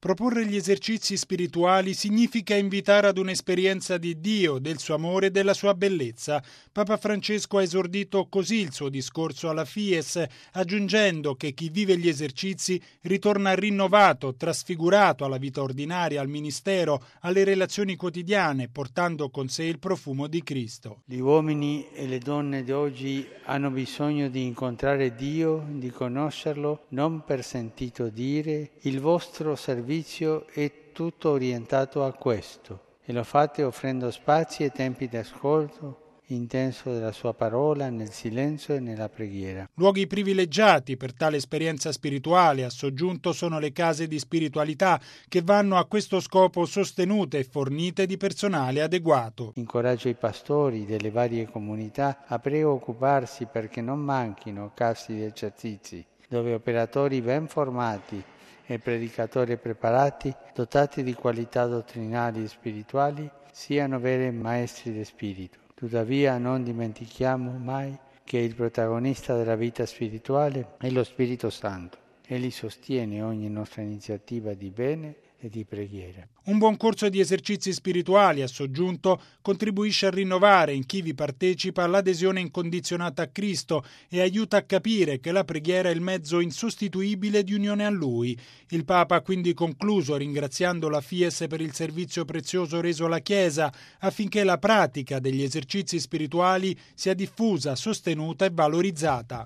Proporre gli esercizi spirituali significa invitare ad un'esperienza di Dio, del suo amore e della sua bellezza. Papa Francesco ha esordito così il suo discorso alla Fies, aggiungendo che chi vive gli esercizi ritorna rinnovato, trasfigurato alla vita ordinaria, al ministero, alle relazioni quotidiane, portando con sé il profumo di Cristo. Gli uomini e le donne di oggi hanno bisogno di incontrare Dio, di conoscerlo, non per sentito dire. Il vostro servizio è tutto orientato a questo e lo fate offrendo spazi e tempi di ascolto intenso della sua parola nel silenzio e nella preghiera. Luoghi privilegiati per tale esperienza spirituale, ha soggiunto, sono le case di spiritualità che vanno a questo scopo sostenute e fornite di personale adeguato. Incoraggio i pastori delle varie comunità a preoccuparsi perché non manchino case di esercizi dove operatori ben formati e predicatori preparati, dotati di qualità dottrinali e spirituali, siano veri maestri di spirito. Tuttavia non dimentichiamo mai che il protagonista della vita spirituale è lo Spirito Santo. Egli sostiene ogni nostra iniziativa di bene e di preghiera. Un buon corso di esercizi spirituali, ha soggiunto, contribuisce a rinnovare in chi vi partecipa l'adesione incondizionata a Cristo e aiuta a capire che la preghiera è il mezzo insostituibile di unione a Lui. Il Papa ha quindi concluso ringraziando la Fies per il servizio prezioso reso alla Chiesa affinché la pratica degli esercizi spirituali sia diffusa, sostenuta e valorizzata.